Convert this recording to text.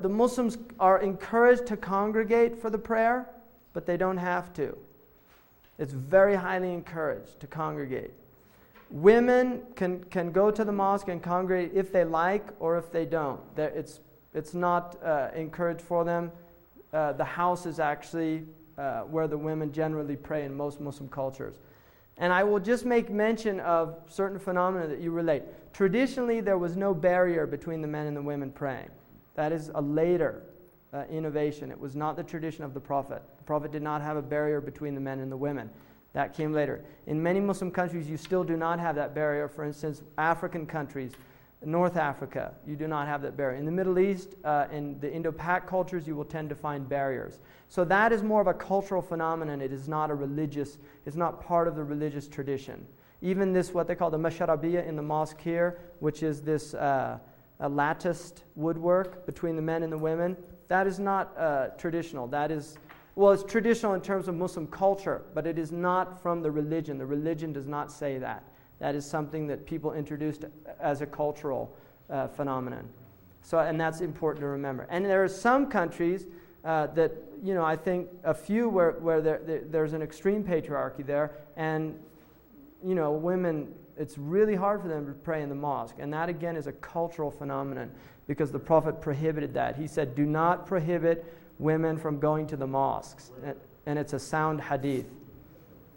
the Muslims are encouraged to congregate for the prayer, but they don't have to. It's very highly encouraged to congregate. Women can go to the mosque and congregate if they like or if they don't. It's not encouraged for them. The house is actually where the women generally pray in most Muslim cultures. And I will just make mention of certain phenomena that you relate. Traditionally, there was no barrier between the men and the women praying. That is a later innovation. It was not the tradition of the Prophet. The Prophet did not have a barrier between the men and the women. That came later. In many Muslim countries, you still do not have that barrier. For instance, African countries, North Africa, you do not have that barrier. In the Middle East, in the Indo-Pak cultures, you will tend to find barriers. So that is more of a cultural phenomenon. It is not a religious, it's not part of the religious tradition. Even this, what they call the masharabiyya in the mosque here, which is this a latticed woodwork between the men and the women, that is not traditional. That is, well, it's traditional in terms of Muslim culture, but it is not from the religion. The religion does not say that. That is something that people introduced as a cultural phenomenon. So, and that's important to remember. And there are some countries that, I think a few where there's an extreme patriarchy there, and, women, it's really hard for them to pray in the mosque. And that, again, is a cultural phenomenon because the Prophet prohibited that. He said, do not prohibit women from going to the mosques. And it's a sound hadith.